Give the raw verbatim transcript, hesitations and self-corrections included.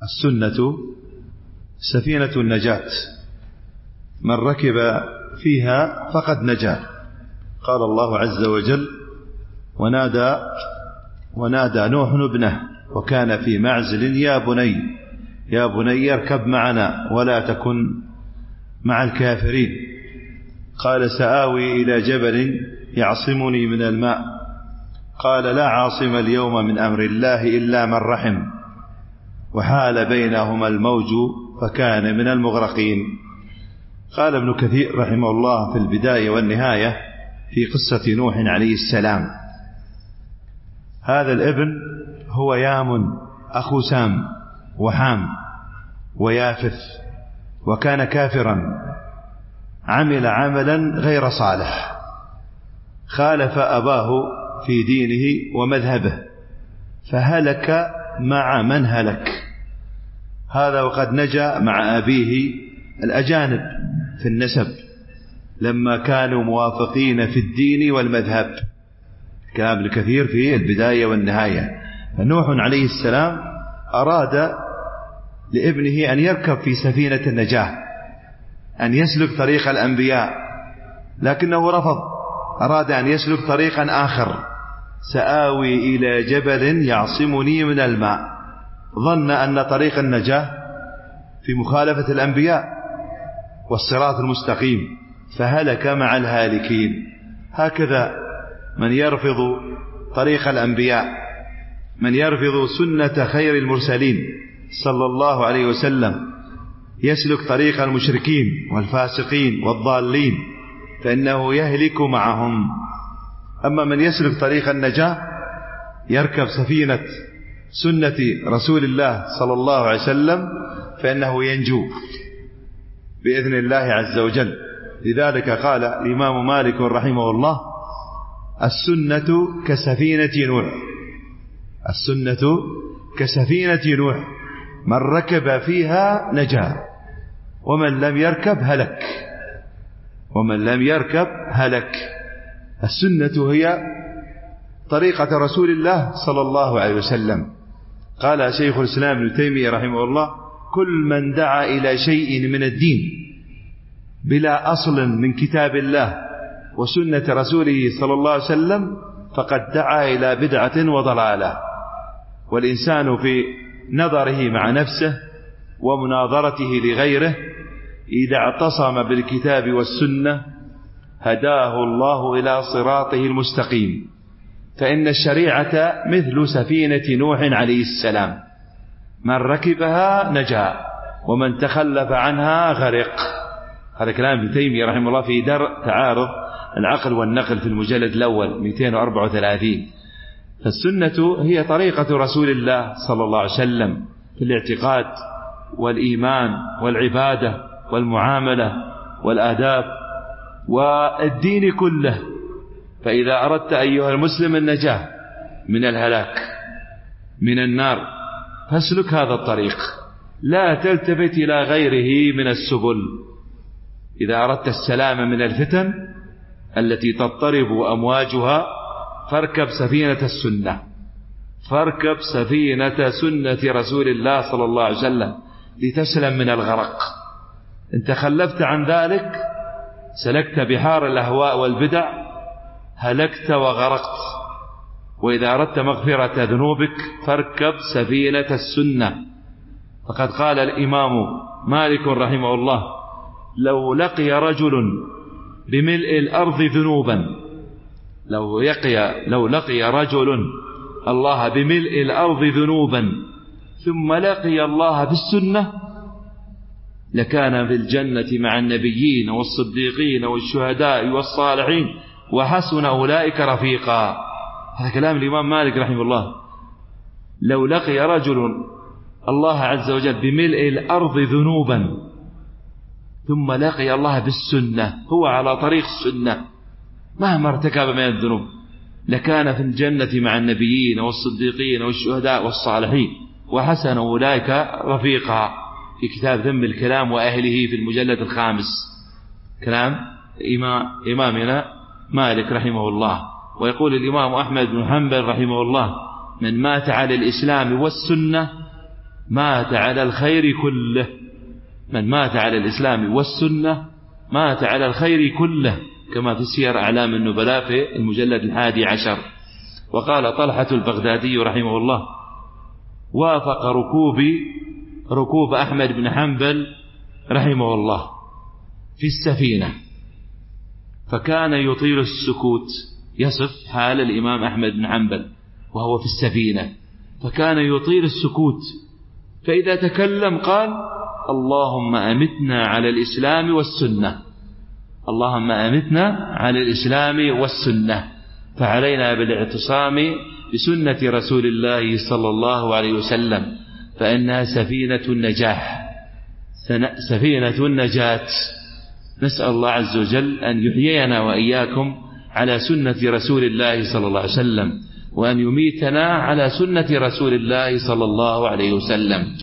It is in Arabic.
السنة سفينة النجاة، من ركب فيها فقد نجا. قال الله عز وجل: ونادى ونادى نوح ابنه وكان في معزل يا بني يا بني اركب معنا ولا تكن مع الكافرين. قال: سآوي إلى جبل يعصمني من الماء. قال: لا عاصم اليوم من أمر الله إلا من رحم، وحال بينهما الموج فكان من المغرقين. قال ابن كثير رحمه الله في البداية والنهاية في قصة نوح عليه السلام: هذا الابن هو يام أخو سام وحام ويافث، وكان كافرا، عمل عملا غير صالح، خالف أباه في دينه ومذهبه، فهلك مع من هلك. هذا وقد نجا مع أبيه الأجانب في النسب لما كانوا موافقين في الدين والمذهب. كلام ابن كثير في البداية والنهاية. فنوح عليه السلام أراد لابنه أن يركب في سفينة النجاة، أن يسلك طريق الأنبياء، لكنه رفض، أراد أن يسلك طريقا آخر: سآوي إلى جبل يعصمني من الماء. ظن أن طريق النجاة في مخالفة الأنبياء والصراط المستقيم، فهلك مع الهالكين. هكذا من يرفض طريق الأنبياء، من يرفض سنة خير المرسلين صلى الله عليه وسلم، يسلك طريق المشركين والفاسقين والضالين، فإنه يهلك معهم. أما من يسلك طريق النجاة، يركب سفينة سنة رسول الله صلى الله عليه وسلم، فإنه ينجو بإذن الله عز وجل. لذلك قال الإمام مالك رحمه الله: السنة كسفينة نوح. السنة كسفينة نوح، من ركب فيها نجا، ومن لم يركب هلك. ومن لم يركب هلك. السنة هي طريقة رسول الله صلى الله عليه وسلم. قال شيخ الإسلام ابن تيمية رحمه الله: كل من دعا إلى شيء من الدين بلا أصل من كتاب الله وسنة رسوله صلى الله عليه وسلم فقد دعا إلى بدعة وضلالة. والإنسان في نظره مع نفسه ومناظرته لغيره إذا اعتصم بالكتاب والسنة هداه الله إلى صراطه المستقيم. فإن الشريعة مثل سفينة نوح عليه السلام، من ركبها نجا، ومن تخلف عنها غرق. هذا كلام ابن تيمية رحمه الله في درء تعارض العقل والنقل في المجلد الأول مئتين وأربعة وثلاثين. فالسنة هي طريقة رسول الله صلى الله عليه وسلم في الاعتقاد والإيمان والعبادة والمعاملة والآداب والدين كله. فإذا أردت أيها المسلم النجاة من الهلاك من النار فاسلك هذا الطريق، لا تلتفت إلى غيره من السبل. إذا أردت السلام من الفتن التي تضطرب أمواجها فاركب سفينة السنة، فاركب سفينة سنة رسول الله صلى الله عليه وسلم لتسلم من الغرق. إن تخلفت عن ذلك سلكت بحار الأهواء والبدع، هلكت وغرقت. وإذا أردت مغفرة ذنوبك فاركب سفينة السنة. فقد قال الإمام مالك رحمه الله: لو لقي رجل بملء الأرض ذنوبا لو يقي لو لقي رجل الله بملء الأرض ذنوبا ثم لقي الله بالسنة لكان في الجنة مع النبيين والصديقين والشهداء والصالحين وحسن أولئك رفيقا. هذا كلام الإمام مالك رحمه الله. لو لقي رجل الله عز وجل بملء الأرض ذنوبا ثم لقي الله بالسنة، هو على طريق السنة مهما ارتكب من الذنوب، لكان في الجنة مع النبيين والصديقين والشهداء والصالحين وحسن أولئك رفيقا، في كتاب ذم الكلام وأهله في المجلد الخامس. كلام إمامنا مالك رحمه الله. ويقول الإمام أحمد بن حنبل رحمه الله: من مات على الإسلام والسنة مات على الخير كله. من مات على الإسلام والسنة مات على الخير كله، كما في سير أعلام النبلاء في المجلد الحادي عشر. وقال طلحة البغدادي رحمه الله: وافق ركوبي ركوب أحمد بن حنبل رحمه الله في السفينة، فكان يطيل السكوت. يصف حال الإمام أحمد بن حنبل وهو في السفينة، فكان يطيل السكوت، فإذا تكلم قال: اللهم أمتنا على الإسلام والسنة، اللهم أمتنا على الإسلام والسنة، فعلينا بالاعتصام بسنة رسول الله صلى الله عليه وسلم، فإنها سفينة النجاح، سفينة النجاة. نسأل الله عز وجل أن يحيينا وإياكم على سنة رسول الله صلى الله عليه وسلم، وأن يميتنا على سنة رسول الله صلى الله عليه وسلم.